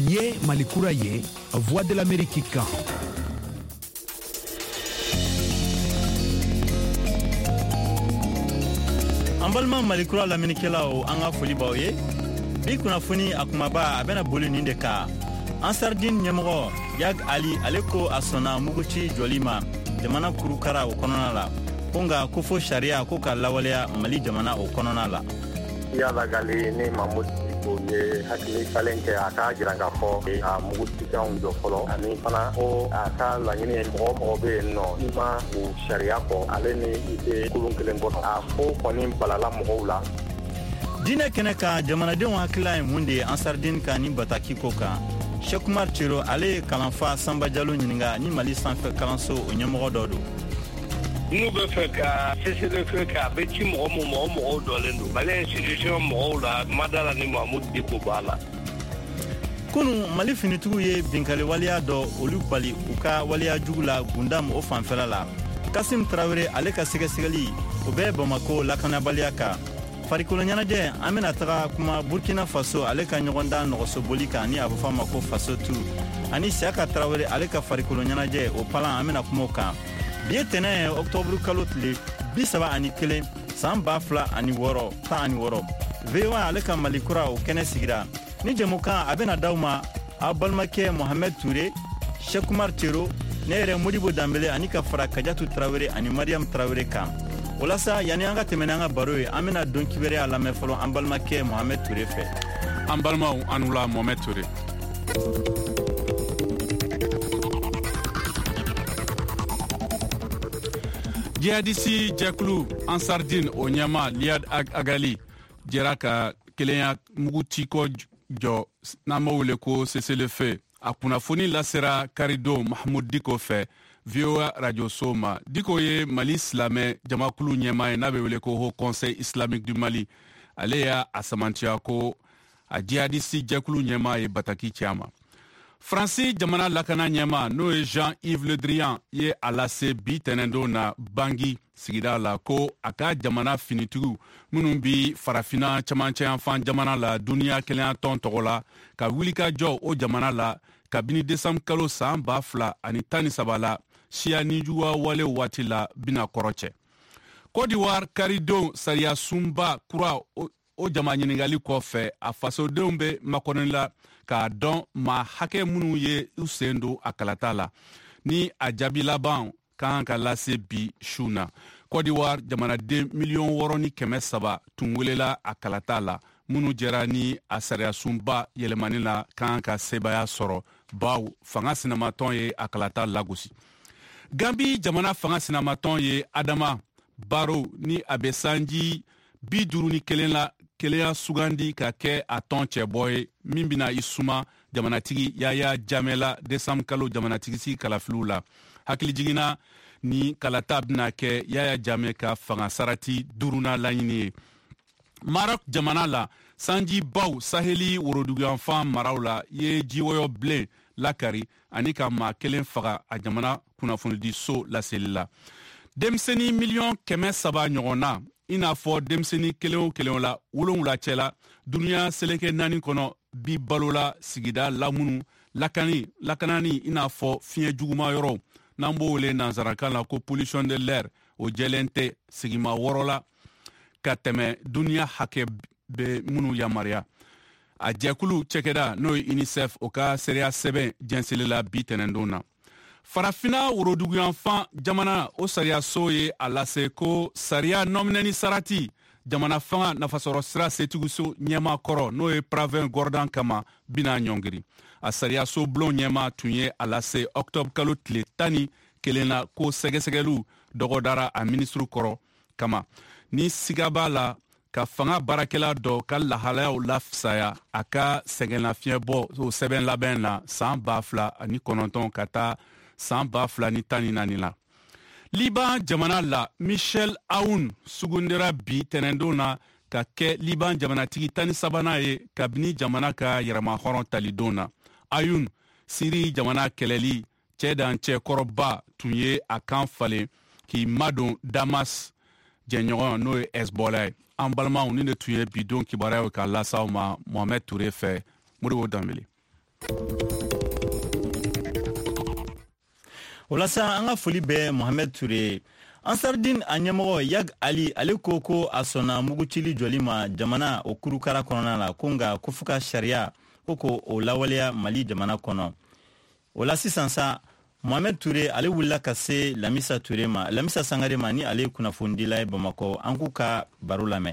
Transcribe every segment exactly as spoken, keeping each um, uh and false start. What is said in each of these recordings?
Ye Malikura ye, Voix de l'Amérique kan. An balima Malikura lamɛnnikɛlaw an ka foli b'aw ye. Bi kunnafoni a kumaba a bɛna boli nin de kan. Ansardine ɲɛmɔgɔ Yag Ali ale ko a sɔnna muguci jɔli ma jamana kurukara o kɔnɔna la. Ko nka ko fo sariya ko ka lawaleya Mali jamana o kɔnɔna la. Yala gali ni Mahmud Diko ye hakili falen kɛ a ka jira k'a fɔ a mugutikanw jɔ fɔlɔ ani fana ko a ka laɲini ye mɔgɔ mɔgɔ bɛ yen nɔ i ma o sariya kɔ ale ni i tɛ kulun kelen kɔ a ko kɔni balala mɔgɔw la. Diinɛ kɛnɛ kan jamanadenw hakilila ye mun de ye Ansardine kan ni bataki ko kan. Cheikh Oumar Thioro ale ye kalanfa Samba Jalo ɲininka ni Mali sanfɛ kalanso o ɲɛmɔgɔ dɔ don. N'u bɛ fɛ ka C C D F kɛ a bɛ ci mɔgɔ min mɔgɔ mɔgɔw dɔlen don Mali institution mɔgɔw la Madala ni Mahmud Diko b'a la. Kunu Mali finitigiw ye binkali waleya dɔ olu bali u ka waleya jugu la Gundam o fanfɛla la. Kasim Traoré ale ka sɛgɛsɛgɛli o bɛ Bamako lakanabaliya kan. Farikolo ɲɛnajɛ an bɛna taga kuma Burkina Faso ale ka ɲɔgɔndan nɔgɔsoboli kan ni a bɛ fɔ a ma ko Faso Tour ani Siaka Traoré ale ka farikolo ɲɛnajɛ o palan an bɛna kuma o kan. Bi ye tɛnɛ ye octobre kalo tile bi saba ani kelen san ba fila ani wɔɔrɔ tan ani wɔɔrɔ. V O A ale ka Malikura o kɛnɛ sigira. Ni jɛmukan a bɛna d'aw ma aw balimakɛ Mohamed Touré, Cheikh Oumar Thioro, ne yɛrɛ Modibo Dambele ani ka fara Kajatu Traoré ani Mariam Traoré kan. Walasa yani an ka tɛmɛ an ka baro ye an bɛna don kibaruya lamɛn fɔlɔ an balimakɛ Mohamed Touré fɛ. An balimaw an wula Mohamed Touré. Jihadisi jɛkulu Ansardine o ɲɛma Liad Agali jɛra ka kelenya mugutiko jɔ n'an b'a wele ko cessez-le-feu a kunnafoni lasera Karido Mahmud Diko fɛ V O A radio so ma. Diko ye Mali silamɛ jamakulu ɲɛma ye n'a bɛ wele ko Haut Conseil Islamique du Mali. Ale y'a a samantiya ko a jihadisi jɛkulu ɲɛma ye bataki cɛ a ma. Faransi jamana lakana ɲɛma n'o ye Jean-Yves Le Drian ye a lase bi tɛnɛndon na Bangui sigida la ko a ka jamana finitigiw minnu bi farafina camancɛ yanfan jamana la duniya kelenya tɔn tɔgɔ la ka wulikajɔ o jamana la kabini décembre kalo san ba fila ani tan ni saba la siya nijuguya wale waati la bina kɔrɔcɛ. Côte d'Ivoire karidon sariya sunba kura o, o jama ɲiningali kɔfɛ a fasodenw bɛ makɔnɔni la k'a dɔn maa hakɛ minnu ye u sen don a kalata la ni a jaabi laban kan ka lase bi su na. Côte d'Ivoire jamanaden miliyɔn wɔɔrɔ ni kɛmɛ saba tun welela a kalata la minnu jɛra ni a sariya sunba yɛlɛmani la kan ka sebaya sɔrɔ baw fanga sinamatɔn ye a kalata lagosi. Gambi jamana fanga sinamatɔn ye Adama Barrow ni a bɛ sanji bi duuru ni kelen la kelenya sugandi ka kɛ a tɔn cɛbɔ ye min bɛna i suma jamanatigi Yaya Jammeh la décembre kalo jamanatigisi kalafiliw la. Hakili jiginna ni kalata bɛna kɛ Yaya Jammeh ka fanga sarati duruna laɲini ye. Maroc jamana la sanji baw Saheli woroduguyanfan maraw la ye jiwoyɔ bilen lakari ani ka maa kelen faga a jamana kunnafonidi so laseli la. Denmisɛnni miliyɔn kɛmɛ saba ɲɔgɔnna i n'a fɔ denmisɛnni kelen o kelen la wolonwula cɛ la duniya seleke naani kɔnɔ bi balola sigida lamunu lakani lakanani i n'a fɔ fiɲɛ juguma yɔrɔ n'an b'o wele nanzarakan la ko pollution de l'air o jɛlen tɛ sigima wɔɔrɔ la ka tɛmɛ duniya hakɛ bɛ minnu yamaruya. A jɛkulu cɛkɛda n'o ye UNICEF o ka seereya sɛbɛn jɛnselela bi tɛnɛndon na. Farafina woroduguyanfan jamana o sariya so ye a lase ko sariya nɔminɛni sarati jamana fanga nafasɔrɔ sira setigiso ɲɛma kɔrɔ n'o ye Pravin Gordon kama bina ɲɔngiri. A sariya so bulon ɲɛma tun ye a lase octobre kalo tile tan ni kelen na ko sɛgɛsɛgɛliw dɔgɔdara a ministru kɔrɔ kama ni siga b'a la ka fanga baarakɛla dɔ ka lahalayaw lafisaya a ka sɛgɛnlafiɲɛ bɔ o sɛbɛn labɛn na san ba fila ani kɔnɔntɔn ka taa san ba fila ni tan ni naani la. Liban jamana la Michel Aoun sugundera bi tɛnɛndon na ka kɛ Liban jamanatigi tan ni sabanan ye kabini jamana ka yɛrɛmahɔrɔn talidon na. Aoun Siri jamana kɛlɛli cɛ dan cɛ kɔrɔba tun ye a kan falen k'i madon Damas jɛɲɔgɔn n'o ye Hezbollah ye. An balimaw ni de tun ye bidon kibaruyaw ka lasaw ma Mohamed Touré fɛ Modibo Dambele. Olasa an ka foli bɛ Mohamed Touré. Ansardine a ɲɛmɔgɔ Yag Ali ale ko ko a sɔnna mugutili jɔli ma jamana o kurukara kɔnɔna la ko nka ko fo ka sariya ko ko o lawaleya Mali jamana kɔnɔ. O la sisan sa Mohamed Touré ale wulila ka se Lamisa Touré ma Lamisa Sangare ma ni ale kunnafondila ye Bamako an k'u ka baro lamɛn.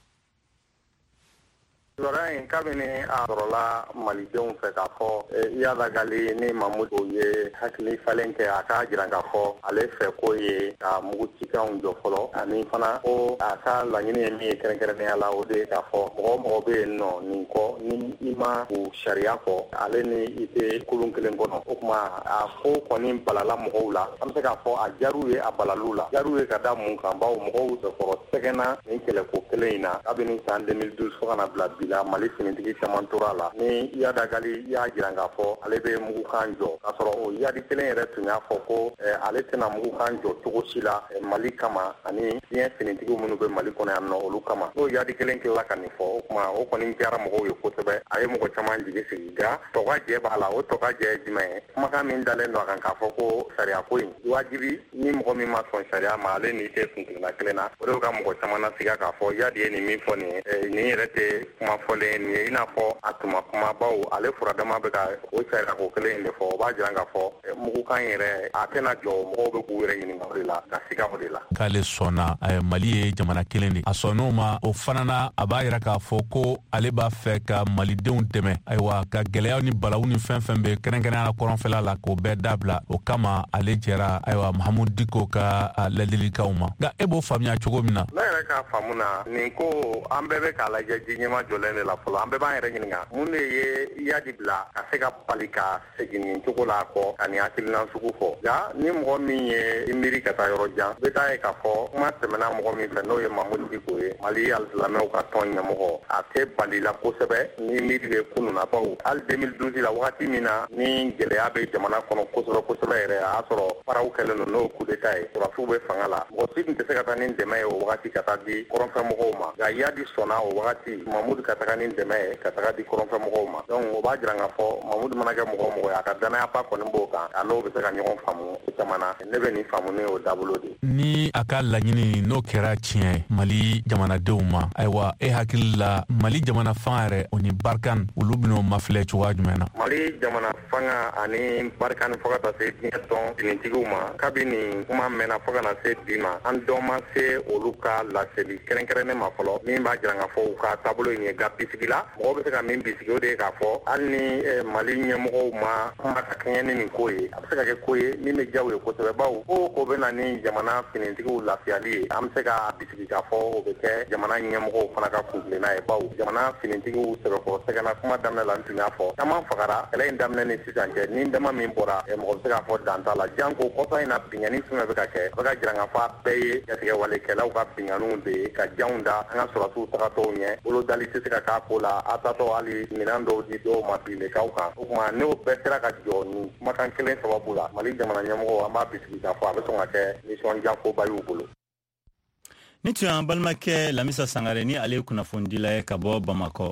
Lora in kabini a sɔrɔla malidenw fɛ k'a fɔ Yada Gali ni Mamudu ye hakili falen kɛ a k'a jira k'a fɔ ale fɛ ko ye ka mugutikanw jɔ fɔlɔ ani fana ko a ka laɲini ye min ye kɛrɛnkɛrɛnnenya la o de ye k'a fɔ mɔgɔ mɔgɔ bɛ yen nɔ nin kɔ ni i ma u sariya fɔ ale ni i tɛ kulun kelen kɔnɔ o tuma a ko kɔni balala mɔgɔw la an bɛ se k'a fɔ a jaru ye a balalu la jaru ye ka da mun kan bawo mɔgɔw sɛkɔrɔ sɛgɛnna nin kɛlɛko kelen in na kabini san deux mille douze fo ka na bila bi la Mali finitigi caman tora la ni Yada Gali y'a jira k'a fɔ ale bɛ mugukan jɔ k'a sɔrɔ o yadi kelen yɛrɛ tun y'a fɔ ko ale tɛna mugukan jɔ cogo si la Mali kama ani diɲɛ finitigiw minnu bɛ Mali kɔnɔ yan nɔ olu kama n'o yadi kelen tilala ka nin fɔ o tuma o kɔni diyara mɔgɔw ye kosɛbɛ a ye mɔgɔ caman jigi sigi nka tɔgɔjɛ b'a la o tɔgɔjɛ ye jumɛn ye kumakan min dalen don a kan k'a fɔ ko sariya ko in wajibi ni mɔgɔ min ma sɔn sariya ma ale n'i tɛ kuntigila kelen na o de ka mɔgɔ caman nasiga k'a fɔ yadi ye nin min fɔ nin ye nin yɛrɛ tɛ kuma fɔlen nin ye i n'a fɔ a tuma kumabaw ale furadama bɛ ka o sariya ko kelen in de fɔ o b'a jira k'a fɔ mugukan yɛrɛ a tɛna jɔ mɔgɔw bɛ k'u yɛrɛ ɲininka o de la ka siga o de la. K'ale sɔnna Mali ye jamana kelen de a sɔnn'o ma o fana na a b'a jira k'a fɔ ko ale b'a fɛ ka malidenw dɛmɛ ayiwa ka gɛlɛyaw ni balawu ni fɛn fɛn bɛ kɛrɛnkɛrɛnnenya kɔrɔnfɛla la k'o bɛɛ dabila o kama ale jɛra ayiwa Mahamudu Diko ka ladilikaw ma nka e b'o faamuya cogo min na. Ne yɛrɛ k'a faamu na nin ko an bɛɛ bɛ k'a lajɛ ji ɲɛma jɔlen de la fɔlɔ an bɛɛ b'an yɛrɛ ɲininka mun de ye yadi bila ka se ka bali ka segin nin cogo la kɔ ka nin hakilina sugu fɔ nka ni mɔgɔ min ye i miiri ka taa yɔrɔ jan bɛ taa ye k'a fɔ kuma tɛmɛna mɔgɔ min fɛ n'o ye Mahamudu Diko ye Mali alisilamɛw ka tɔn ɲɛmɔgɔ a tɛ bali la kosɛbɛ ni miiri bɛ kunun na bawo hali deux mille douze la wagati min na ni gɛlɛya bɛ jamana kɔnɔ kosɛbɛ kosɛbɛ yɛrɛ a y'a sɔrɔ faraw kɛlen don n'o coup d'État ye surasiw bɛ fanga la mɔgɔ si tun tɛ se ka taa ni dɛmɛ ye o wagati ka taa di kɔrɔnfɛmɔgɔw ma nka yadi sɔnna o wagati Mahamudu ka taga ni dɛmɛ ye ka taga di kɔrɔnfɛmɔgɔw ma donc o b'a jira k'a fɔ Mahamudu mana kɛ mɔgɔ mɔgɔ ye a ka danaya ba kɔni b'o kan a n'o bɛ se ka ɲɔgɔn faamu o caman na ne bɛ nin faamu ne y'o dabolo de. Ni a ka laɲini n'o kɛra tiɲɛ Mali jamanadenw ma ayiwa e hakili la Mali jamana fanga yɛrɛ o ni Barkan olu bɛn'o mafilɛ cogoya jumɛn na. Mali jamana fanga ani Barkan fo ka taa se diɲɛ tɔn finitigiw ma kabini kuma mɛnna fo ka na se bi ma an dɔn ma se olu ka laseli kɛrɛnkɛrɛnnen ma fɔlɔ min b'a jira k'a fɔ u ka taabolo in ye nka bisigi la mɔgɔ bɛ se ka min bisigi o de ye k'a fɔ hali ni Mali ɲɛmɔgɔw ma kuma ka kɛɲɛ ni nin ko ye a bɛ se ka kɛ ko ye min bɛ diya u ye kosɛbɛ bawo ko ko bɛ na ni jamana finitigiw lafiyali ye an bɛ se ka bisigi k'a fɔ o bɛ kɛ jamana ɲɛmɔgɔw fana ka kuntilenna ye bawo jamana finitigiw sɛbɛkɔrɔ sɛgɛnna kuma daminɛ la n tun y'a fɔ caman fagara kɛlɛ in daminɛ ni sisan cɛ ni dama min bɔra mɔgɔ bɛ se k'a fɔ dan t'a la janko kɔsa in na binkani fɛn bɛ ka kɛ a bɛ ka jira k'a fɔ a bɛɛ ye jatigɛwalekɛlaw ka binganiw de ye ka janw da an ka sɔrɔsiw tagatɔw ɲɛ bolodali tɛ se ka k'a ko la a tatɔ hali minɛn dɔw di dɔw ma bilekaw kan o tuma n'o bɛɛ sera ka jɔ nin kumakan kelen sababu la Mali jamana ɲɛmɔgɔ an b'a bisigi k'a fɔ a bɛ sɔn ka kɛ nisɔndiyakoba y'u bolo. Ni tun y'an balimakɛ Lamisa Sangare ni ale ye kunnafondila ye ka bɔ Bamakɔ.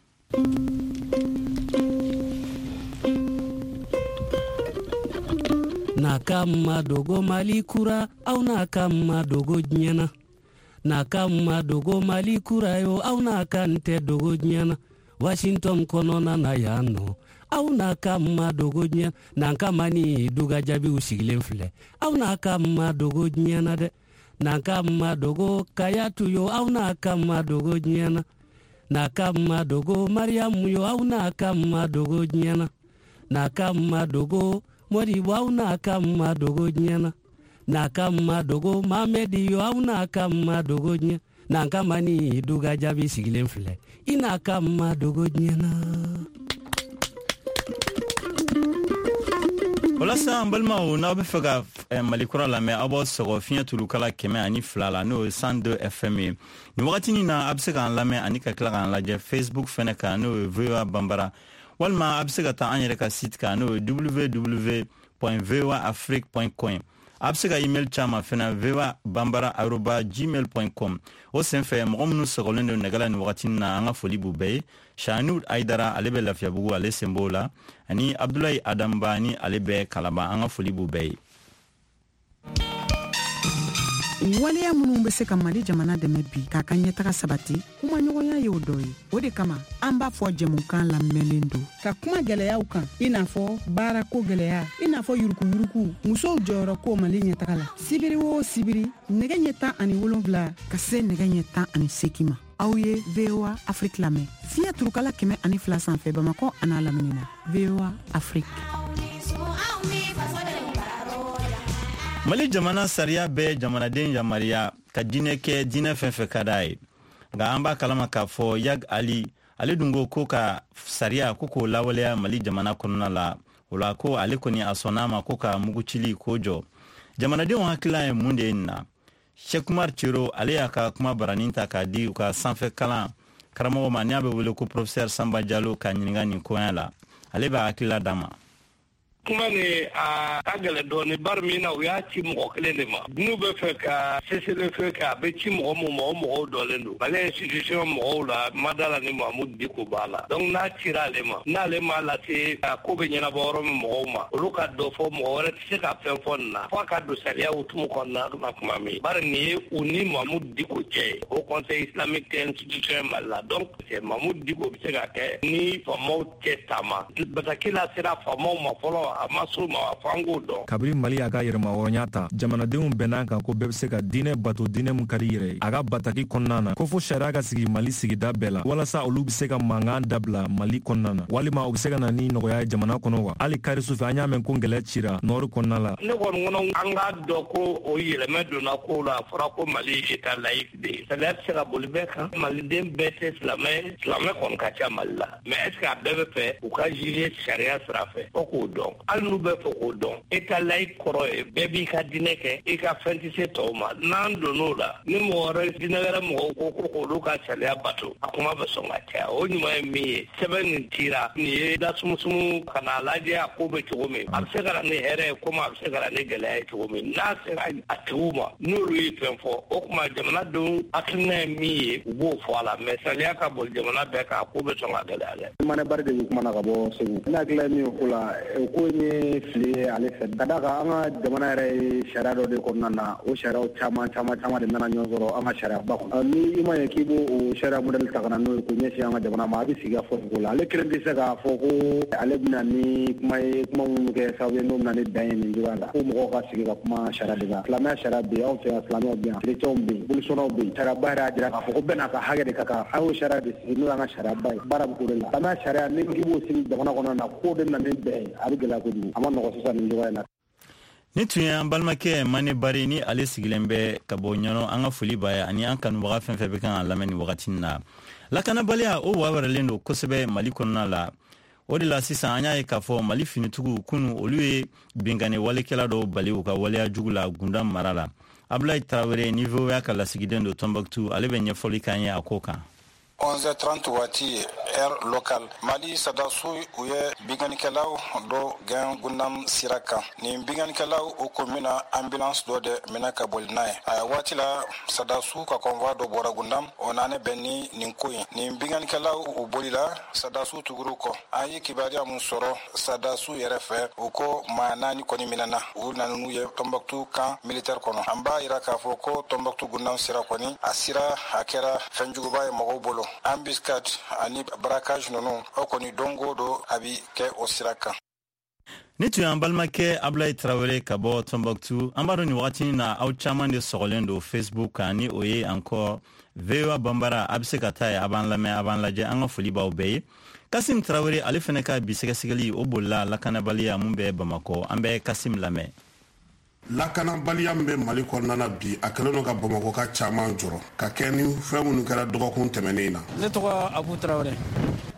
Na kama dogo Mali kura au na kama dogo nyana na kama dogo Mali kura yo au na kante dogo nyana Washington konona na yano au na kama dogo nyana na kama ni duga jabi usigilen file au na kama dogo nyana de na kama dogo kayatu yo au na kama dogo nyana na kama dogo Mariamu yo au na kama dogo nyana na kama dogo Mori au na kama dogo nyana na kama dogo Mamedi yo au na kama dogo nyana na kama ni duga jabi sigilen file ina kama dogo nyana. Walasa an balimaw n'aw bɛ fɛ ka Mali kura lamɛn aw b'aw sɔgɔ fiɲɛ turu kala kɛmɛ ani fila la n'o ye cent deux F M ye nin wagati na a bɛ se k'an lamɛn ani ka tila k'an lajɛ Facebook fɛnɛ kan n'o ye V O A Bambara walima a bɛ se ka taa an yɛrɛ ka site kan n'o ye w w w point v o a afrique point com a bɛ se ka email caman fana voa bambara arobas gmail point com o senfɛ mɔgɔ minnu sɔgɔlen don nɛgɛla ni wagati na an ka foli b'u bɛɛ ye Shanud Aidara ale bɛ Lafiyabugu ale senbo la ani Abdulayi Adamba ni ale bɛ Kalaba an ka foli b'u bɛɛ ye. Waleya minnu bɛ se ka Mali jamana dɛmɛ bi k'a ka ɲɛtaga sabati kuma ɲɔgɔnya ye o dɔ ye o de kama an b'a fɔ jɛmukan lamɛnlen don ka kuma gɛlɛyaw kan i n'a fɔ baarako gɛlɛya i n'a fɔ yurukuyuruku musow jɔyɔrɔ ko Mali ɲɛtaga la sibiri o sibiri nɛgɛ ɲɛ tan ani wolonwula ka se nɛgɛ ɲɛ tan ani seegin ma aw ye V O A Afrique lamɛn fiɲɛ turukala kɛmɛ ani fila sanfɛ Bamakɔ a n'a lamini na V O A Afrique. Mali jamana sariya bɛ jamanaden yamaruya ka diinɛ kɛ diinɛ fɛn fɛn ka d'a ye nka an b'a kalama k'a fɔ Yag Ali ale dun ko ko ka sariya ko k'o lawaleya Mali jamana kɔnɔna la o la ko ale kɔni a sɔnna ma ko ka mugutili k'o jɔ jamanadenw hakilila ye mun de ye nin na Sheikh Umar Cero ale y'a ka kuma baranin ta k'a di u ka sanfɛ kalan karamɔgɔ ma n'a bɛ wele ko professeur Samba Diallo ka ɲininka nin koya la ale b'a hakilila d'a ma. kuma ni a ka gɛlɛ dɔɔni bari min na u y'a ci mɔgɔ kelen de ma n'u bɛ fɛ ka cessez-le-feu kɛ a bɛ ci mɔgɔ min ma o mɔgɔw dɔlen don Mali institution mɔgɔw la Madala ni Mahamudu Diko b'a la donc n'a cira ale ma n'ale m'a lase a ko bɛ ɲɛnabɔ yɔrɔ min mɔgɔw ma olu ka dɔ fɔ mɔgɔ wɛrɛ tɛ se ka fɛn fɔ nin na fo a ka don sariya hukumu kɔnɔna na kuma min bari nin ye u ni Mahamudu Diko cɛ o conseil islamique tɛ institution Mali la donc Mahamudu Diko bɛ se ka kɛ ni faamaw tɛ taama bataki la sera faamaw ma fɔlɔ a ma so ma fango dɔn kabiri Mali y'a ka yɛrɛmahɔrɔnya ta jamanadenw bɛnna kan ko bɛɛ bɛ se ka diinɛ bato diinɛ mun ka di yɛrɛ ye a ka bataki kɔnɔna na ko fo sariya ka sigi Mali sigida bɛɛ la walasa olu bɛ se ka mankan dabila Mali kɔnɔna na walima u bɛ se ka na ni nɔgɔya ye jamana kɔnɔ wa hali karisu fɛ an y'a mɛn ko gɛlɛ cira nɔri kɔnɔna la ne kɔni kɔnɔ an ka dɔn ko o yɛlɛmɛ donna ko la a fɔra ko Mali état laïque de ye sariya bɛ se ka boli bɛɛ kan maliden bɛɛ tɛ silamɛ silamɛ kɔni ka ca Mali la mais est ce que a bɛɛ bɛ fɛ u ka juger sariya sira fɛ fo k'o dɔn hali n'u bɛ fɛ k'o dɔn état laïque kɔrɔ ye bɛɛ b'i ka diinɛ kɛ i ka fɛn tɛ se tɔw ma n'an donn'o la ni mɔgɔ wɛrɛ diinɛ wɛrɛ mɔgɔw ko ko k'olu ka sariya bato a kuma bɛ sɔn ka caya o ɲuman ye min ye sɛbɛn nin cira nin ye dasumusumu ka n'a lajɛ a ko bɛ cogo min a bɛ se ka na ni hɛrɛ ye komi a bɛ se ka na ni gɛlɛya ye cogo min n'a sera a tigiw ma n'olu ye fɛn fɔ o kuma jamanadenw hakilina ye min ye u b'o fɔ a la mais sariya ka boli jamana bɛɛ kan a ko bɛ sɔn ka gɛlɛya dɛ. Mane Bari de bɛ kuma na ka bɔ Segu ne hakili la min ye o la o ko ye fili ye ale fɛ ka d'a kan an ka jamana yɛrɛ ye sariya dɔ de kɔnɔna na o sariyaw caman caman caman de nana ɲɔgɔn sɔrɔ an ka sariyaba kɔnɔ ni i ma ye k'i b'o o sariya modèle ta ka na n'o ye k'o ɲɛsin an ka jamana ma a bɛ sigi ka fɔ o la ale kelen tɛ se k'a fɔ ko ale bɛna ni kuma ye kuma minnu kɛ sababu ye n'o bɛna ni dan ye nin cogoya la ko mɔgɔw ka sigi ka kuma sariya de kan silamɛya sariya bɛ yen anw fɛ yan silamɛw bɛ yan kerecɛnw bɛ yen bolisɔnnaw bɛ yen sariyaba yɛrɛ y'a jira k'a fɔ ko bɛɛ n'a ka hakɛ de ka kan an y'o sariya de sigi n'o y'an ka sariyaba ye baara bɛ k'o de la silamɛya sariya ni k'i b'o sigi jamana kɔnɔ na k'o de bɛna ni bɛɛ ye a bɛ gɛlɛya kojugu a ma nɔgɔ sisan nin cogoya in na. Ni tun ye an balimakɛ Mane Bari ni ale sigilen bɛ ka bɔ ɲɔnɔ an ka foli b'a ye ani an kanubaga fɛn fɛn bɛ kan ka lamɛn nin wagati na lakanabaliya o wawɛrɛlen don kosɛbɛ Mali kɔnɔna la o de la sisan an y'a ye k'a fɔ Mali finitigiw kunu olu ye binkani walekɛla dɔw bali u ka waleya jugu la Gunda mara la Ablaye Traoré ni V O A ka lasigiden don Tombouctou ale bɛ ɲɛfɔli k'an ye a ko kan. onze heures trente waati heure locale Mali sadasu u ye binganikɛlaw dɔ gɛn Gundam sira kan nin binganikɛlaw o ko mina ambulance dɔ de mina ka boli n'a ye a waati la sadasu ka convoi dɔ bɔra Gundam o nane bɛn ni nin ko ye nin binganikɛlaw u bolila sadasu tuguru kɔ an ye kibaruya mun sɔrɔ sadasu yɛrɛ fɛ u ko maa naani kɔni minɛna u nana n'u ye Tombouctou camp militaire kɔnɔ an b'a yira k'a fɔ ko Tombouctou Gundam sira kɔni a sira a kɛra fɛn juguba ye mɔgɔw bolo embuscade ani braquage ninnu o kɔni dongo do a bi kɛ o sira kan. Ni tun y'an balimakɛ Ablaye Traoré ka bɔ Tombouctou an b'a dɔn nin wagati na aw caman de sɔgɔlen don Facebook kan ni o ye encore V O A Bambara a bɛ se ka taa ye a b'an lamɛn a b'an lajɛ an ka foli b'aw bɛɛ ye. Kasim Traoré ale fana ka bi sɛgɛsɛgɛli o bolila lakanabaliya mun bɛ Bamakɔ an bɛ Kasim lamɛn. Lakanabaliya min bɛ Mali kɔnɔna na bi a kɛlen don ka Bamakɔ ka caman jɔrɔ ka kɛ ni fɛn minnu kɛra dɔgɔkun tɛmɛnen na. Ne tɔgɔ Abu Traoré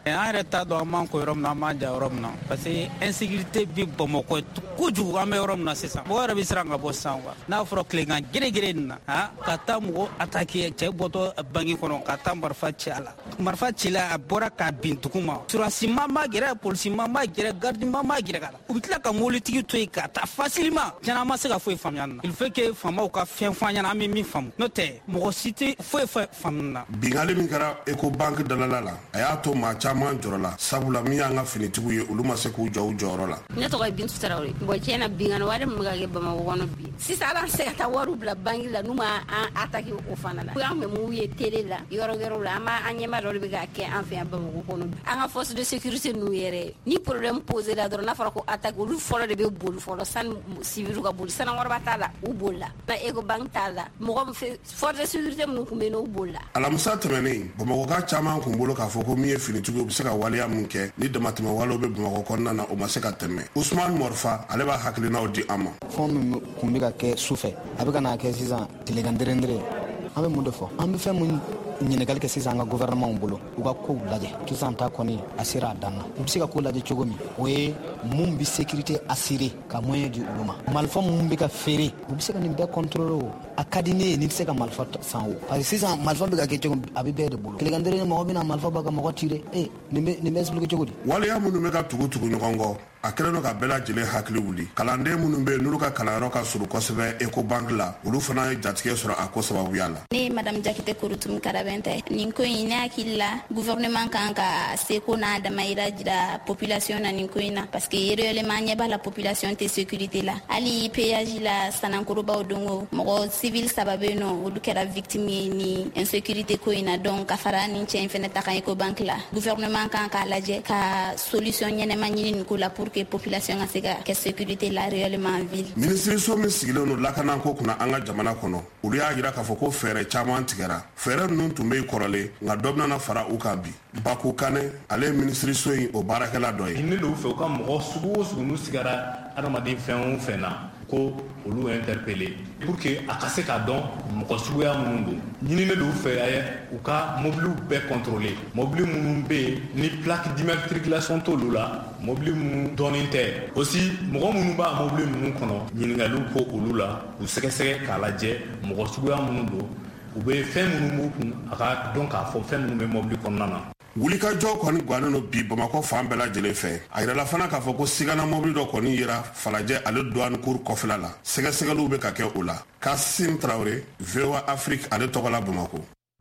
an yɛrɛ t'a dɔn an b'an ko yɔrɔ min na an b'an ja yɔrɔ min na parce que insécurité bi Bamakɔ kojugu an bɛ yɔrɔ min na sisan mɔgɔ yɛrɛ bɛ siran ka bɔ sisan quoi n'a fɔra tilegan gɛrɛgɛrɛ nin na han ka taa mɔgɔ attaquer cɛ bɔtɔ bangi kɔnɔ ka taa marifa ci a la marifa cila a bɔra k'a bin dugu ma surasi ma ma gɛrɛ polisi ma ma gɛrɛ garde ma ma gɛrɛ ka la u bɛ tila ka mobilitigi to yen ka taa facilement tiɲɛna an ma se ka foyi faamuya nin na il faut que faamaw ka fɛn fɔ an ɲɛna an bɛ min faamu n'o tɛ mɔgɔ si tɛ foyi foyi faamu na. Bingali min kɛra Ecobank dalala la a y'a to maa caman jɔrɔ la sabula min y'an ka finitigiw ye olu ma se k'u jɔ u jɔyɔrɔ la. Ne tɔgɔ ye Bintu Tarawele bon tiɲɛna bingani wari min bɛ ka kɛ Bamakɔ kɔnɔ bi sisan ala se ka taa wariw bila banque la n'u ma an attaquer o fana la an bɛ mun ye télé la yɔrɔ wɛrɛw la an b'a an ɲɛmaa dɔ de bɛ ka kɛ an fɛ yan Bamakɔ kɔnɔ bi an ka force de sécurité n'u yɛrɛ ni problème posé la dɔrɔn n'a fɔra ko attaque olu fɔlɔ de bɛ boli fɔlɔ sani civil ka boli sanawariba t'a la u boli la na Ecobank t'a la mɔgɔ min fɛ force de sécurité minnu tun bɛ yen n'u boli la. Alamisa tɛmɛnen Bamakɔka caman kun bolo k'a fɔ ko min ye finitigiw bɛ se ka waleya mun kɛ ni damatɛmɛ walew bɛ Bamakɔ kɔnɔna na o ma se ka tɛmɛ Usman Morfa ale b'a hakilinaw di an ma. Fɛn min kun bɛ ka kɛ sufɛ a bɛ ka n'a kɛ sisan tilegan dɛrɛndɛrɛ an bɛ mun de fɔ an bɛ fɛn mun ɲininkali kɛ sisan an ka gouvernement bolo u ka kow lajɛ sisan ta kɔni a sera a dan na u bɛ se ka ko lajɛ cogo min o ye mun bɛ sécurité assurer ka moyen di olu ma marifa mun bɛ ka feere u bɛ se ka nin bɛɛ contrôler o a ka di ne ye ni bɛ se ka marifa san o parce que sisan marifa bɛ ka kɛ cogo a bɛ bɛɛ de bolo tilegan dɛrɛndɛrɛ mɔgɔ bɛna marifa b'a ka mɔgɔ tirer ee nin bɛ nin bɛ expliquer cogo di. Waleya minnu bɛ ka tugu tugu ɲɔgɔn kɔ a kɛlen don ka bɛɛ lajɛlen hakili wuli kalanden minnu bɛ yen n'olu ka kalanyɔrɔ ka surun kosɛbɛ Ecobank la olu fana ye jatigɛ sɔrɔ a ko sababuya la. Ne ye madame Jakite Kurutum Karabɛntɛ nin ko in ne hakili la gouvernement kan ka seko n'a damayira jira population na nin ko in na parce que réellement ɲɛ b'a la population tɛ sécurité la hali péage la Sanankorobaw don o mɔgɔ civil saba bɛ yen nɔ olu kɛra victime ye ni insécurité ko in na donc ka fara nin cɛ in fɛnɛ ta kan Ecobank la gouvernement kan k'a lajɛ ka solution ɲɛnɛma ɲini nin ko la pour que population ka se ka kɛ sécurité la réellement en ville. Minisiriso min sigilen don lakanako kunna an ka jamana kɔnɔ olu y'a jira k'a fɔ ko fɛɛrɛ caman tigɛra fɛɛrɛ ninnu tun bɛ kɔrɔlen nka dɔ bɛna fara u kan bi Baku Kane ale ye minisiriso in o baarakɛla dɔ ye. Ne de fɛ u ka mɔgɔ sugu o sugu n'u sigara adamaden fɛn o fɛn na ko olu interpeller pour que a ka se ka dɔn mɔgɔ suguya minnu don ɲinini de u fɛ u ka mobiliw bɛɛ contrôler mobili minnu bɛ yen ni plaque d'immatriculation t'olu la mobili minnu dɔnnen tɛ aussi mɔgɔ minnu b'a mobili ninnu kɔnɔ ɲininkaliw ko olu la u sɛgɛsɛgɛ k'a lajɛ mɔgɔ suguya minnu don u bɛ fɛn minnu b'u kun a ka dɔn k'a fɔ fɛn minnu bɛ mobili kɔnɔna na. Wulikajɔ kɔni gannen don bi Bamakɔ fan bɛɛ lajɛlen fɛ a yirala fana k'a fɔ ko sigana mobili dɔ kɔni yera Falajɛ ale douane cour kɔfɛla la sɛgɛsɛgɛliw bɛ ka kɛ o la Kasim Traoré V O A Afrique ale tɔgɔ la Bamakɔ.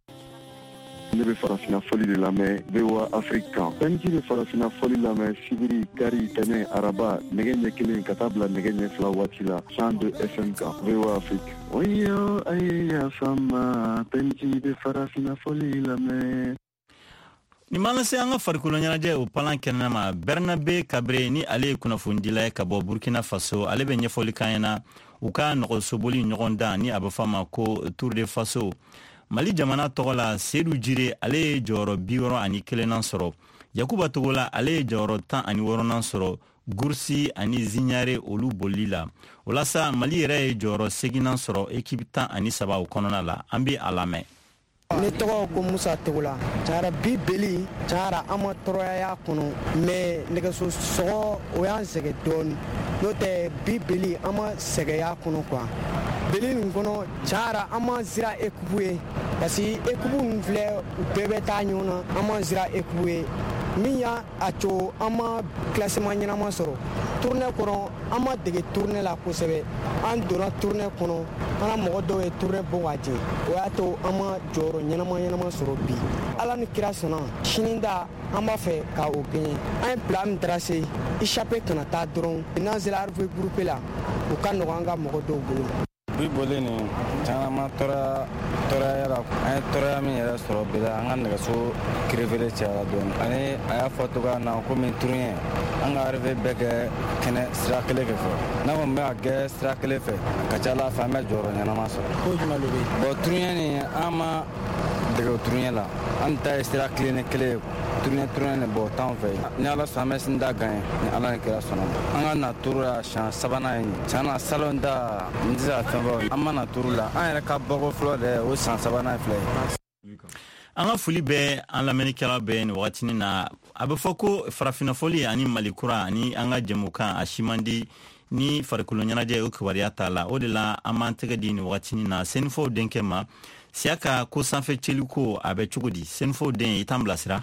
Ne bɛ farafina fɔli de lamɛn V O A Afrique kan Pɛnji bɛ farafina fɔli lamɛn sibiri kari tɛnɛ araba nɛgɛ ɲɛ kelen ka taa bila nɛgɛ ɲɛ fila waati la cent deux F M kan V O A Afrique. Oyo aye yafama Pɛnji bɛ farafina fɔli lamɛn. Ni ma lase an ka farikolo ɲɛnajɛ o palan kɛnɛ ma Bernabe Kabre ni ale ye kunnafonidila ye ka bɔ Burkina Faso ale bɛ ɲɛfɔli kan ɲɛna u ka nɔgɔsoboli ɲɔgɔn dan ni a bɛ fɔ a ma ko Tour de Faso. Mali jamana tɔgɔ la Seydou Jire ale ye jɔyɔrɔ bi wɔɔrɔ ani kelennan sɔrɔ Yakuba Togola ale ye jɔyɔrɔ tan ani wɔɔrɔnan sɔrɔ Gursi ani Zignare olu bolili la o la sa Mali yɛrɛ ye jɔyɔrɔ seginnan sɔrɔ équipe tan ani saba o kɔnɔna la an bɛ a lamɛn. Ne tɔgɔ ko Musa Togola cara bi beli cara an ma tɔɔrɔya kɔnɔ mais nɛgɛso sɔgɔ o y'an sɛgɛn dɔɔni n'o tɛ bi beli an ma sɛgɛnya kɔnɔ quoi beli nin kɔnɔ cara an ma sira équipe ye parce que équipe ninnu filɛ u bɛɛ bɛ taa ɲɔgɔn na an ma sira équipe ye min y'a a co an ma classement ɲɛnama sɔrɔ tournée kɔnɔ an ma dege tournée la kosɛbɛ an donna tournée kɔnɔ an na mɔgɔ dɔw ye tournée bɔ ka jɛ o y'a to an ma jɔyɔrɔ ɲɛnama ɲɛnama sɔrɔ bi ala ni kira sɔnna sini da an b'a fɛ ka o gagner an ye plan min tracé échappé kana taa dɔrɔn n'an sera arrivé groupe la o ka nɔgɔ an ka mɔgɔ dɔw bolo. bi boli ni caman tɔɔrɔya tɔɔrɔya yɛrɛ an ye tɔɔrɔya min yɛrɛ sɔrɔ bi la an ka nɛgɛso kirefele cayara dɔɔni ani a y'a fɔ cogoya na komi turuɲɛ an ka arrivé bɛɛ kɛ kɛnɛ sira kelen fɛ n'a kɔni bɛ ka kɛ sira kelen fɛ a ka ca ala fɛ an bɛ jɔyɔrɔ ɲɛnama sɔrɔ ko jumɛn de bɛ yen bon turuɲɛ nin an ma dege o turuɲɛ la an ta ye sira kelen ni kelen ye turuɲɛ turuɲɛ ni bɔ t'anw fɛ yen ni ala sɔnna an bɛ sini da gan ye ni ala ni kira sɔnna an ka na turu la siɲɛ sabanan ye tiɲɛ na salon da n tɛ se ka fɛn fɔ an ma na turu la an yɛrɛ ka bɔko fɔlɔ de o san sabanan filɛ ye. An ka foli bɛ an lamɛnnikɛlaw bɛɛ ni wagatinin na a bɛ fɔ ko farafinafoli ani malikura ani an ka jɛmukan a simandi ni farikolo ɲɛnajɛ o kibaruya t'a la. O de la an b'an tɛgɛ di nin wagatinin na Senufɔw denkɛ ma. Siya ka ko sanfɛ cɛliko a bɛ cogo di? Senufɔw den i t'an bilasira.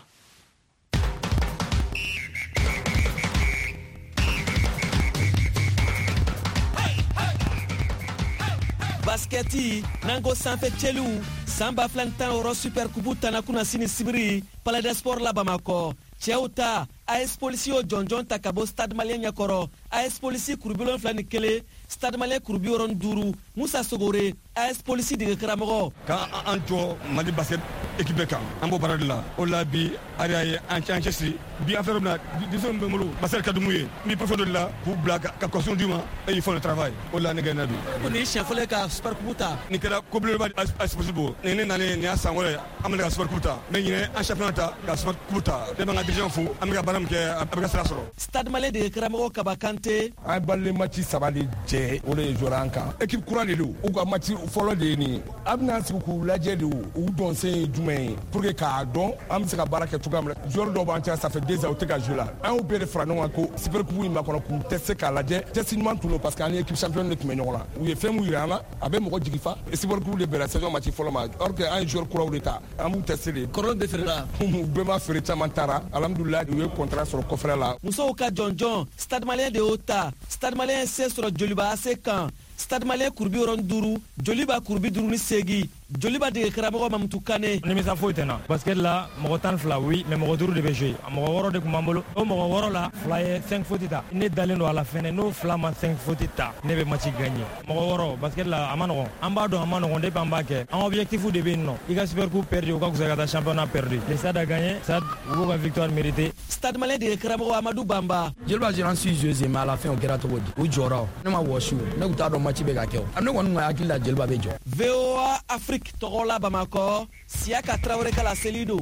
Basketi nango sanfɛ cɛliw san ba fila ni tan wɔɔrɔ super kupu tana kuna sini sibiri Palais des Sports la Bamakɔ. Cɛw ta A S Polisi o jɔnjɔn ta ka bɔ Stade Malien ɲɛkɔrɔ. A S Polisi kurubi wolonwula ni kelen, Stade Malien kurubi wɔɔrɔ ni duuru. Musa Sogore, A S Polisi dege karamɔgɔ. K'an jɔ Mali basket équipe kan an b'o baara de la. O la bi a ye an cɛ cɛsiri bi an fɛnɛ bɛna disons bɛ n bolo basket ka di mun ye n bɛ professeur dɔ de la k'u bila ka consigne d'u ma et ils font le travail. O la ne gɛnna bi. Ko nin siɲɛ fɔlɔ ka super coupe ta. Nin kɛra ko belebeleba A S Polisi bolo. Nin ne nalen nin y'a san wɛrɛ an bɛna ka super coupe ta mais ɲinɛ an championnat ta ka super coupe ta. Ne b'an ka dirigeant fo an bɛ ka baara min kɛ a bɛ ka sira sɔrɔ. Stade Malien dege karamɔgɔ Kaba Kante. An balile match saba de jɛ o de jɔra an kan. Équipe kura de don. U ka match fɔlɔ de ye nin ye. A bɛna sigi k'u lajɛ de u dɔn se ye jumɛn ye pour que k'a dɔn an bɛ se ka baara kɛ cogoya min na. Joueur dɔw b'an cɛ ça fait deux ans u tɛ ka jouer la. An y'u bɛɛ de fara ɲɔgɔn kan ko super coupe in b'a kɔnɔ k'u tester k'a lajɛ. Test ɲuman tun don parce que an ni équipe championne de tun bɛ ɲɔgɔn la. U ye fɛn mun yira an na a bɛ mɔgɔ jigi fa. Super coupe de bɛnna saison match fɔlɔ ma or que an ye joueur kuraw de ta an b'u tester de. Kɔrɔ bɛ feere la. U bɛɛ ma feere caman taara alhamdulilayi u ye contrat sɔrɔ kɔfɛla la. Musow ka jɔnjɔn Stade Malien de y'o ta. Stade Malien se sɔrɔ Joliba A C kan. Stade Malien kurubi wɔɔrɔ ni duuru, Joliba kurubi duuru ni seegin. Joliba dege karamɔgɔ Mamutu Kane. Nimisa foyi tɛ n na basket la mɔgɔ tan ni fila oui mais mɔgɔ duuru de bɛ jouer mɔgɔ wɔɔrɔ de tun b'an bolo o mɔgɔ wɔɔrɔ la fila ye cinq fautes ta ne dalen don a la fɛnɛ n'o fila ma cinq fautes ta ne bɛ match gagner mɔgɔ wɔɔrɔ basket la a ma nɔgɔn an b'a dɔn a ma nɔgɔn depuis an b'a kɛ an objectif de bɛ yen nɔ i ka super coupe perdu o ka fisa ka taa championnat perdu le Stade a gagné Stade u b'u ka victoire méritée. Stade Malien dege karamɔgɔ Amadou Bamba. Joliba gérant suis joué mais à la fin o kɛra cogo di u jɔra ne ma wɔsi o ne tun t'a dɔn match bɛ ka kɛ o ne kɔni tun ka hakili la Joliba bɛ jɔ. V O A Afrique tɔgɔ la Bamako. Siaka Traoré kala Selido.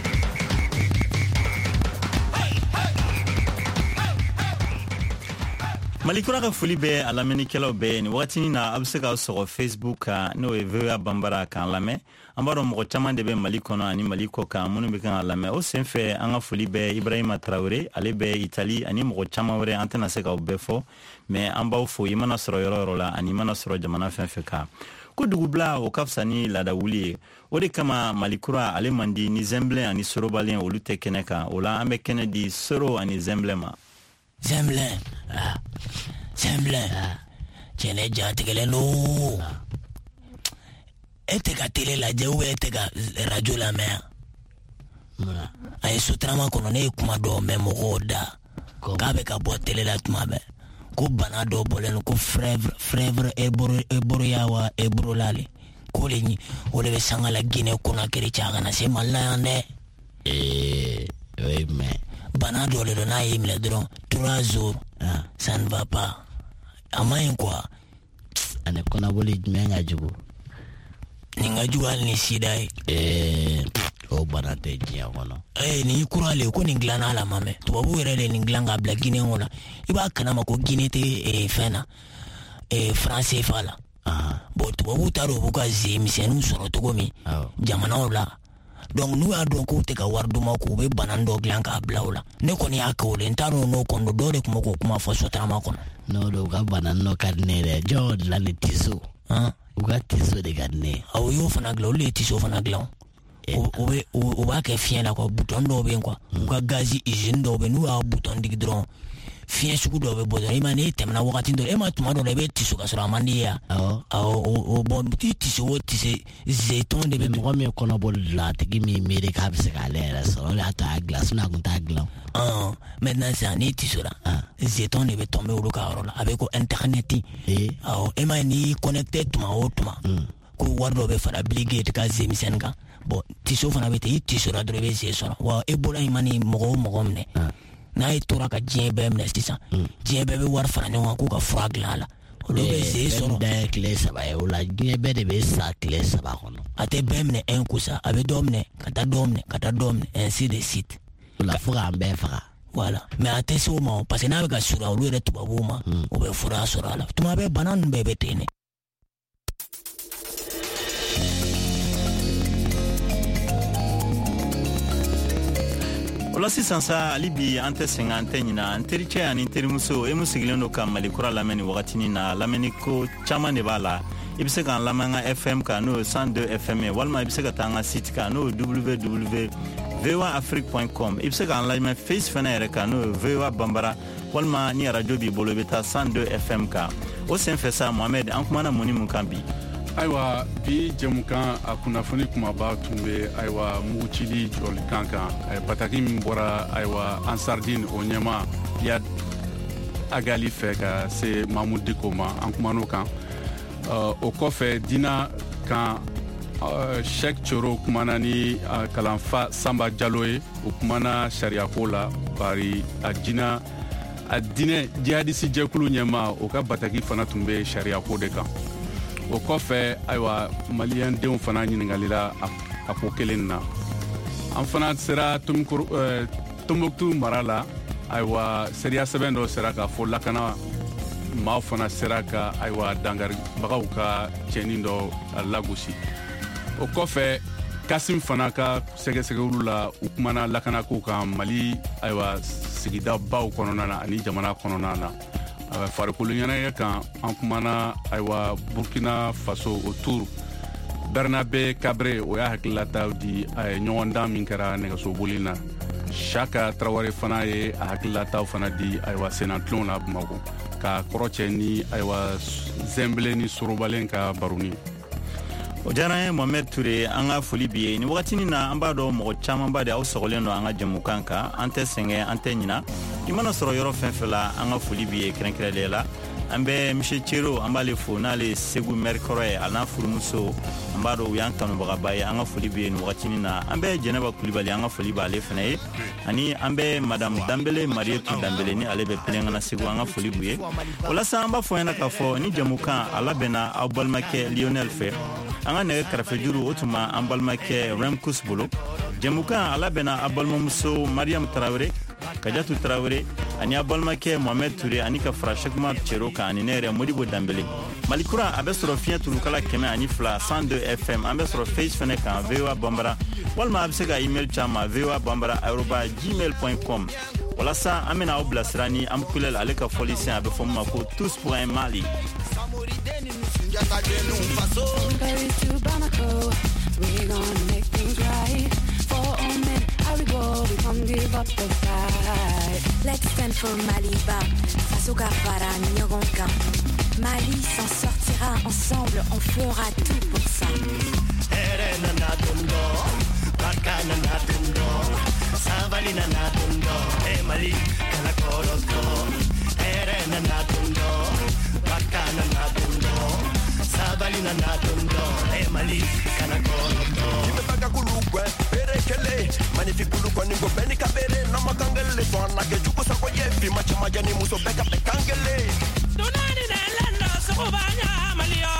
Malikura ka foli bɛ a lamɛnnikɛlaw bɛɛ nin wagatinin na a bɛ se ka sɔgɔ Facebook kan n'o ye V O A Banbara k'an lamɛn. An b'a dɔn mɔgɔ caman de bɛ Mali kɔnɔ ani Mali kɔ kan minnu bɛ kan ka lamɛn. O senfɛ an ka foli bɛ Ibrahima Traoré ale bɛ Itali ani mɔgɔ caman wɛrɛ an tɛna se k'aw bɛɛ fɔ mais an b'aw fo i mana sɔrɔ yɔrɔ yɔrɔ la ani i mana sɔrɔ jamana fɛn fɛn kan. Ko dugubila o ka fisa ni laadawuli ye o de kama Malikura ale man di ni Zɛnbilen ani Sorobalen olu tɛ kɛnɛ kan o la an bɛ kɛnɛ di Soro ani Zɛnbilen ma. Zɛnbilen ah Zɛnbilen cɛ ne jatigɛlen don e tɛ ka télé lajɛ ou e tɛ ka radio lamɛn a ye sotarama kɔnɔ ne ye kuma dɔ mɛn mɔgɔw da k'a bɛ ka bɔ télé la tuma bɛɛ ko bana dɔ bɔlen ko frèvre frèvre eboroya wa eborolale ko le ni o le bɛ sanga la Guinée Conakry cɛ kana se Mali la yan dɛ eh oui mais bana dɔ le don n'a ye minɛ dɔrɔn trois jours ça ne va pas a ma ɲi quoi ani kɔnɔboli jumɛn ka jugu nin ka jugu hali ni sida ye eh o bana tɛ diɲɛ kɔnɔ eh nin kura le ko nin dilanna la ma mɛ tubabu yɛrɛ de nin dilan ka bila Guinée kɔnɔ i b'a kalama ko Guinée tɛ fɛn na franc C F A la bon tubabu t'a dɔn u b'u ka ze misɛnninw sɔrɔ cogo min jamanaw la donc n'u y'a dɔn k'u tɛ ka wari d'u ma k'u bɛ bana dɔ dilan k'a bila o la ne kɔni y'a kɛ o la n t'a dɔn n'o kɔni dɔw de tun bɛ k'o kuma fɔ sotarama kɔnɔ n'o don u ka bana nɔ ka di ne yɛrɛ jɔn dilan ni tiso u ka tiso de ka di ne ye awɔ y'o fana dilan olu de ye tiso fana dilan o bɛ o b'a kɛ fiɲɛ la quoi bouton dɔw bɛ yen quoi u ka gazi usine dɔw bɛ yen n'u y'a bouton digi dɔrɔn fiɲɛ sugu dɔw bɛ bɔ dɔrɔn i ma ne tɛmɛna wagati dɔ e ma tuma dɔ la i bɛ tiso ka sɔrɔ a man di ye awɔ awɔ o bɔn ti tiso o tise zeton de bɛ mɔgɔ min kɔnɔboli dilan a tigi min miiri k'a bɛ se k'ale yɛrɛ sɔrɔ o de y'a to a dilan sinon a tun t'a dilan ɔn maintenant sisan n'i tiso la zeton de bɛ tɔnbɛ olu ka yɔrɔ la a bɛ ko internet awɔ e ma ye n'i connecté tuma o tuma ko wari dɔ bɛ fara Bill Gates ka ze misɛnnin kan bon tiso fana bɛ ten i tiso la dɔrɔn i bɛ ze sɔrɔ wa e bɔra i ma ni mɔgɔ o mɔgɔ minɛ n'a ye tora ka diɲɛ bɛɛ minɛ sisan diɲɛ bɛɛ bɛ wari fara ɲɔgɔn kan k'u ka fura dilan a la olu bɛ ze sɔrɔ da ye tile saba ye o la diɲɛ bɛɛ de bɛ sa tile saba kɔnɔ a tɛ bɛɛ minɛ un coup sa a bɛ dɔ minɛ ka taa dɔ minɛ ka taa dɔ minɛ ainsi de suite o la fo k'an bɛɛ faga voilà mais a tɛ se o ma parce que n'a bɛ ka sura olu yɛrɛ tubabuw ma o bɛ fura sɔrɔ a la tuma bɛɛ bana ninnu bɛɛ bɛ ten de. o la sisan sa hali bi an tɛ sɛgɛn an tɛ ɲina an tericɛ ani terimuso e mu sigilen do ka malikura lamɛn ni wagatinin na lamɛnni ko caaman de b'a la i be se k'an lamɛn an ka F M kan n'o ye cent deux F M ye walima i be se ka taa an ka site kan n'o ye w w w point v o a afrique point com i be se k'an lamɛn face fɛnɛ yɛrɛ kan n'o ye V O A Banbara walima ni arajo b'i bolo i be taa cent deux F M kan o sen fɛ sa Mohamed an kumana mun ni mun kan bi ayiwa bi jɛmukan a kunnafoni kumaba tun be ayiwa mugutili jɔlikan kan bataki min bɔra ayiwa ansardine o ɲɛma ya agali fɛ ka se Mamoud Diko ma an kuman'o kan uh, o kɔfɛ dina kan uh, Sheikh Coro kumana ni uh, kalanfa Samba Jalo ye o kumana sariyako la bari a dina a dinɛ jihadisi jɛkulu ɲɛma o ka bataki fana tun be sariyako de kan o kɔfɛ ayiwa maliyɛn denw fana ɲiningalila a ko kelen na an fana sera Tombouctou mara la ayiwa seriya sɛbɛn dɔ sera k'a fɔ lakana maaw fana sera ka ayiwa dangaribagaw ka cɛnin dɔ lagosi o kɔfɛ Kasim fana ka sɛgɛsɛgɛlu la u kumana lakanako kan Mali ayiwa sigida baw kɔnɔna na ani jamana kɔnɔna na farikolo ɲɛnajɛ kan an kumana ayiwa Burkina Faso o tour Bernabe Kabre o y'a hakililataw di ɲɔgɔndan min kɛra nɛgɛsoboli na Chaka Traoré fana ye a hakililataw fana di ayiwa senatulon na Bamako ka kɔrɔcɛ ni ayiwa Zembele ni Sorobalen ka baroni o diyara ye Mohamed Touré an ka foli bi ye ni wagatinin na an b'a dɔn mɔgɔ camanba de aw sɔgɔlen don an ka jɛmukan kan an tɛ sɛgɛn an tɛ ɲina i mana sɔrɔ yɔrɔ fɛn fɛn la an ka foli bi ye kɛrɛnkɛrɛnlen la an bɛ Monsieur Cero an b'ale fo n'ale ye Segu maire kɔrɔ ye a n'a furumuso an b'a dɔn u y'an kanubagaba ye an ka foli bi ye ni wagatinin na an bɛ Jɛnɛba Kulibali an ka foli b'ale fana ye ani an bɛ Madame Dambele Marietou Dambele ni ale bɛ Pelenkana Segu an ka foli b'u ye o la sa an b'a fɔ ɲɛna k'a fɔ ni jɛmukan a labɛnna aw balimakɛ Lionel fɛ an ka nɛgɛ kɛrɛfɛ juru o tuma an balimakɛ Remkus bolo jɛmukan a labɛnna a balimamuso Mariam Traoré Kadiatou Traoré ani a balimakɛ Mohamed Touré ani ka fara Cheikhumar Cero kan ani ne yɛrɛ Modibo Dambele Malikura a bɛ sɔrɔ fiɲɛ turukala kɛmɛ ani fila cent deux F M an bɛ sɔrɔ face fɛnɛ kan V O A Banbara walima a bɛ se ka email caman V O A Banbara arobase gmail point com walasa an bɛna aw bilasira ni Amkulel ale ka fɔli sen a bɛ fɔ min ma ko tous pour un Mali Paris to Bamako, we're gonna make things right. For all men, how we go, we can't give up the fight. Let's stand for Maliba, face au Gafara, Nyoronka. Mali s'en sortira ensemble, on fera tout pour ça. Sabalina natundo, e Mali kanakorondo. Nimepaka kulukwe, pere kele, magnifique kulukwe ningo beni kabere, na makangele, swana ke juku sa koye, fi macha majani muso beka pekangele. Tunani na lando sukubanya Malio.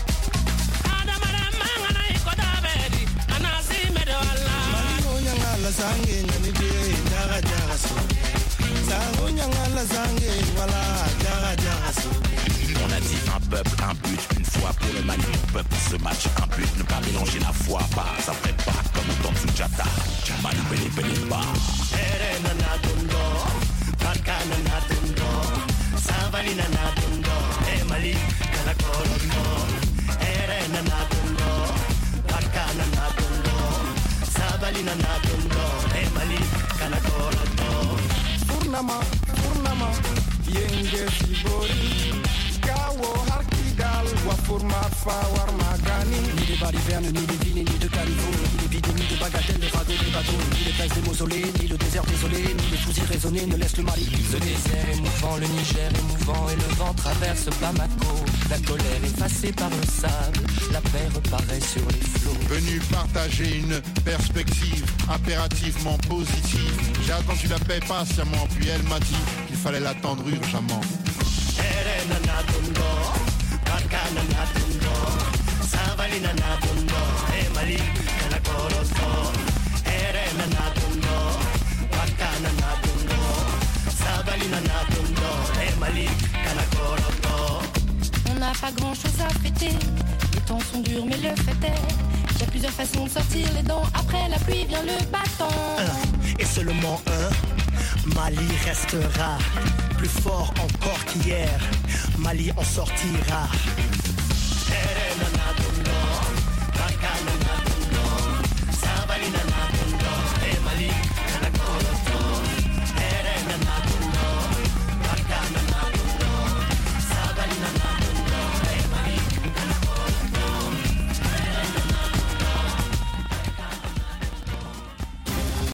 Ada marama ngana ikoda bedi, anasi medo Allah. Malio nyangala sange nyani de daga daga so. Sango nyangala sange wala daga daga so. On a dit un peuple, un but, une foi pour le Mali. Peuple pour ce match, un but, ne pas mélanger la foi. Pas après pas, comme au temps de Soudjata. Mali, belé, belé, pas. Erena natundo, Bakana natundo, Savalina natundo, e Mali, Kanakorondo. Erena natundo, Bakana natundo, Savalina natundo, e Mali, Kanakorondo. Purnama, Purnama, Yenge Fibori. Kawo Harkidal, Wafurma Fawar Magani. Ni des balivernes, ni des villes, ni de Californie, ni des bides, ni de bagatelles, des radeaux, des bateaux, ni des places des mausolées, ni le désert désolé, ni les fusils raisonnés ne laissent le Mali. Le désert émouvant, le Niger émouvant, et le vent traverse Bamako. La colère effacée par le sable, la paix reparaît sur les flots. Venu partager une perspective impérativement positive. J'ai attendu la paix patiemment, puis elle m'a dit qu'il fallait l'attendre urgemment. Erena natundo, Bakana natundo, Savalina natundo, e Mali, Kanakorondo. Erena natundo, Bakana natundo, Savalina natundo, e Mali, Kanakorondo. On n'a pas grand chose à fêter, les temps sont durs mais le fait est, il y a plusieurs façons de sortir les dents, après la pluie vient le bâton. Uh, et seulement un. Mali restera plus fort encore qu'hier. Mali en sortira.